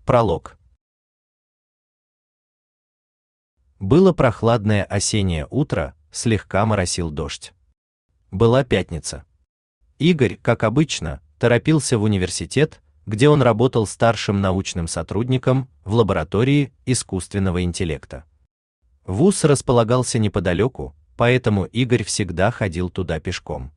Пролог. Было прохладное осеннее утро, слегка моросил дождь. Была пятница. Игорь, как обычно, торопился в университет, где он работал старшим научным сотрудником в лаборатории искусственного интеллекта. Вуз располагался неподалеку, поэтому Игорь всегда ходил туда пешком.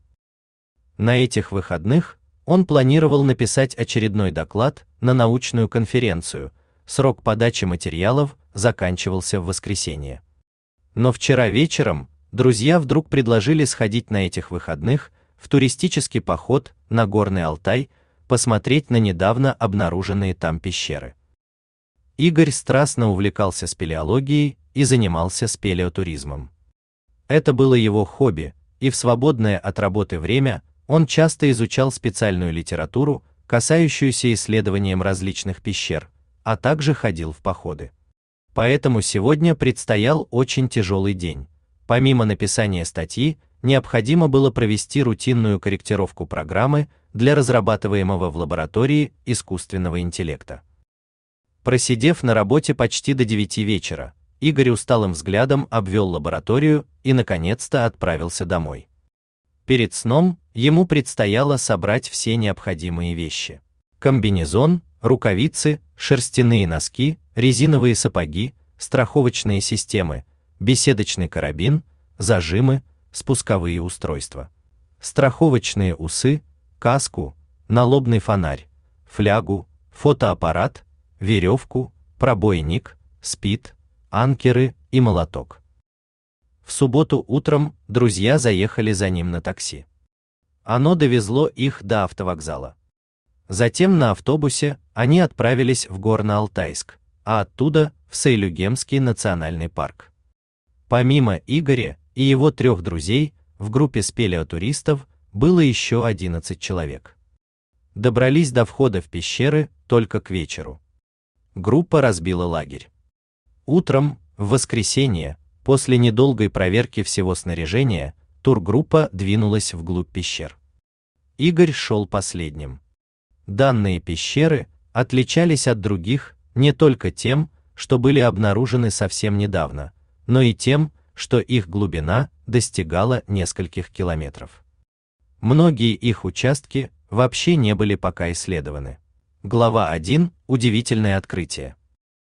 На этих выходных он планировал написать очередной доклад на научную конференцию. Срок подачи материалов заканчивался в воскресенье. Но вчера вечером друзья вдруг предложили сходить на этих выходных в туристический поход на Горный Алтай, посмотреть на недавно обнаруженные там пещеры. Игорь страстно увлекался спелеологией и занимался спелеотуризмом. Это было его хобби, и в свободное от работы время он часто изучал специальную литературу, касающуюся исследованием различных пещер, а также ходил в походы. Поэтому сегодня предстоял очень тяжелый день. Помимо написания статьи, необходимо было провести рутинную корректировку программы для разрабатываемого в лаборатории искусственного интеллекта. Просидев на работе почти до 9 вечера, Игорь усталым взглядом обвел лабораторию и наконец-то отправился домой. Перед сном ему предстояло собрать все необходимые вещи: комбинезон, рукавицы, шерстяные носки, резиновые сапоги, страховочные системы, беседочный карабин, зажимы, спусковые устройства, страховочные усы, каску, налобный фонарь, флягу, фотоаппарат, веревку, пробойник, спид, анкеры и молоток. В субботу утром друзья заехали за ним на такси. Оно довезло их до автовокзала. Затем на автобусе они отправились в Горно-Алтайск, а оттуда в Сейлюгемский национальный парк. Помимо Игоря и его 3 друзей, в группе спелеотуристов было еще 11 человек. Добрались до входа в пещеры только к вечеру. Группа разбила лагерь. Утром, в воскресенье, после недолгой проверки всего снаряжения, тургруппа двинулась вглубь пещер. Игорь шел последним. Данные пещеры отличались от других не только тем, что были обнаружены совсем недавно, но и тем, что их глубина достигала нескольких километров. Многие их участки вообще не были пока исследованы. Глава 1. Удивительное открытие.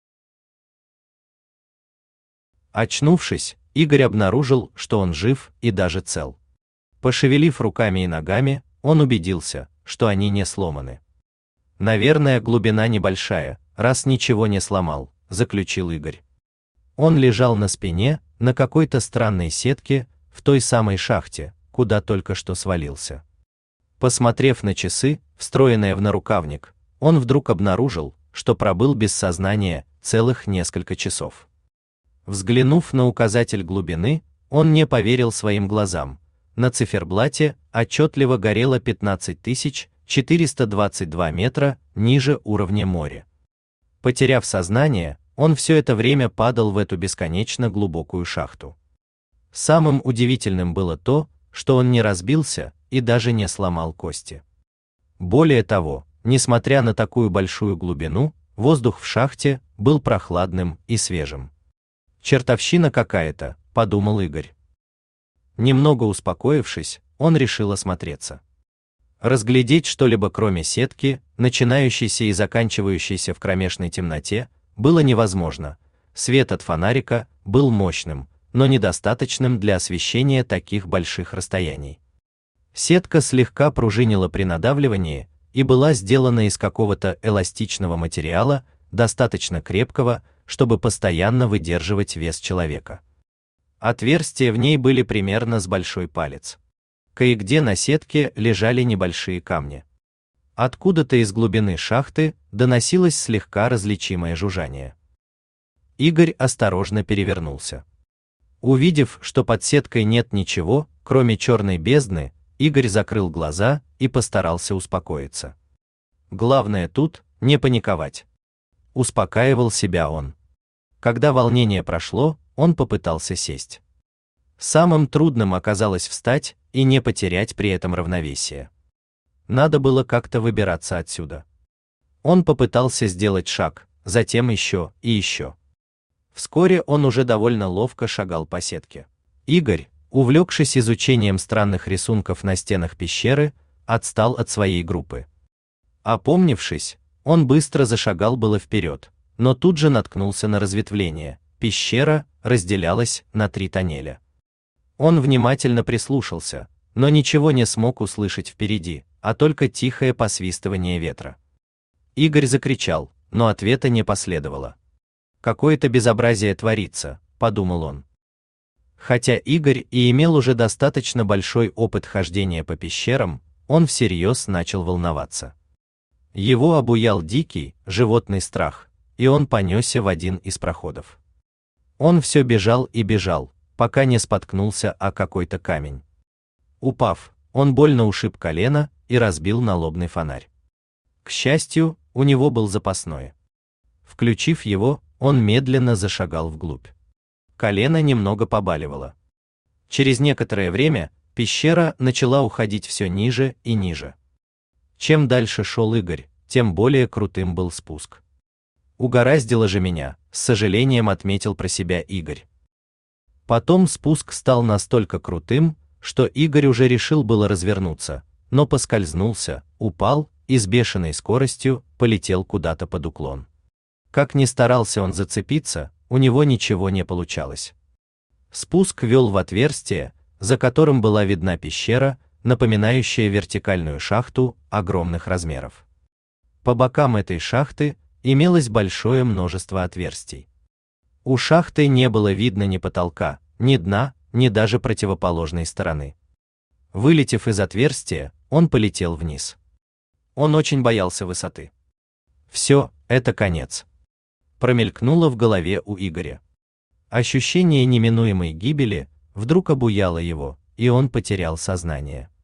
Очнувшись, Игорь обнаружил, что он жив и даже цел. Пошевелив руками и ногами, он убедился, что они не сломаны. Наверное, глубина небольшая, раз ничего не сломал, заключил Игорь. Он лежал на спине, на какой-то странной сетке, в той самой шахте, куда только что свалился. Посмотрев на часы, встроенные в нарукавник, он вдруг обнаружил, что пробыл без сознания целых несколько часов. Взглянув на указатель глубины, он не поверил своим глазам. На циферблате отчетливо горело 15422 метра ниже уровня моря. Потеряв сознание, он все это время падал в эту бесконечно глубокую шахту. Самым удивительным было то, что он не разбился и даже не сломал кости. Более того, несмотря на такую большую глубину, воздух в шахте был прохладным и свежим. «Чертовщина какая-то», — подумал Игорь. Немного успокоившись, он решил осмотреться. Разглядеть что-либо кроме сетки, начинающейся и заканчивающейся в кромешной темноте, было невозможно. Свет от фонарика был мощным, но недостаточным для освещения таких больших расстояний. Сетка слегка пружинила при надавливании и была сделана из какого-то эластичного материала, достаточно крепкого, чтобы постоянно выдерживать вес человека. Отверстия в ней были примерно с большой палец. Кое-где на сетке лежали небольшие камни. Откуда-то из глубины шахты доносилось слегка различимое жужжание. Игорь осторожно перевернулся. Увидев, что под сеткой нет ничего, кроме черной бездны, Игорь закрыл глаза и постарался успокоиться. Главное тут не паниковать. Успокаивал себя он. Когда волнение прошло, он попытался сесть. Самым трудным оказалось встать и не потерять при этом равновесие. Надо было как-то выбираться отсюда. Он попытался сделать шаг, затем еще и еще. Вскоре он уже довольно ловко шагал по сетке. Игорь, увлекшись изучением странных рисунков на стенах пещеры, отстал от своей группы. Опомнившись, он быстро зашагал было вперед, но тут же наткнулся на разветвление. Пещера разделялась на 3 тоннеля. Он внимательно прислушался, но ничего не смог услышать впереди, а только тихое посвистывание ветра. Игорь закричал, но ответа не последовало. «Какое-то безобразие творится», — подумал он. Хотя Игорь и имел уже достаточно большой опыт хождения по пещерам, он всерьез начал волноваться. Его обуял дикий, животный страх, и он понесся в один из проходов. Он все бежал и бежал, пока не споткнулся о какой-то камень. Упав, он больно ушиб колено и разбил налобный фонарь. К счастью, у него был запасной. Включив его, он медленно зашагал вглубь. Колено немного побаливало. Через некоторое время пещера начала уходить все ниже и ниже. Чем дальше шел Игорь, тем более крутым был спуск. «Угораздило же меня», — с сожалением отметил про себя Игорь. Потом спуск стал настолько крутым, что Игорь уже решил было развернуться, но поскользнулся, упал и с бешеной скоростью полетел куда-то под уклон. Как ни старался он зацепиться, у него ничего не получалось. Спуск вел в отверстие, за которым была видна пещера, напоминающая вертикальную шахту огромных размеров. По бокам этой шахты имелось большое множество отверстий. У шахты не было видно ни потолка, ни дна, ни даже противоположной стороны. Вылетев из отверстия, он полетел вниз. Он очень боялся высоты. Все, это конец. Промелькнуло в голове у Игоря. Ощущение неминуемой гибели вдруг обуяло его, и он потерял сознание.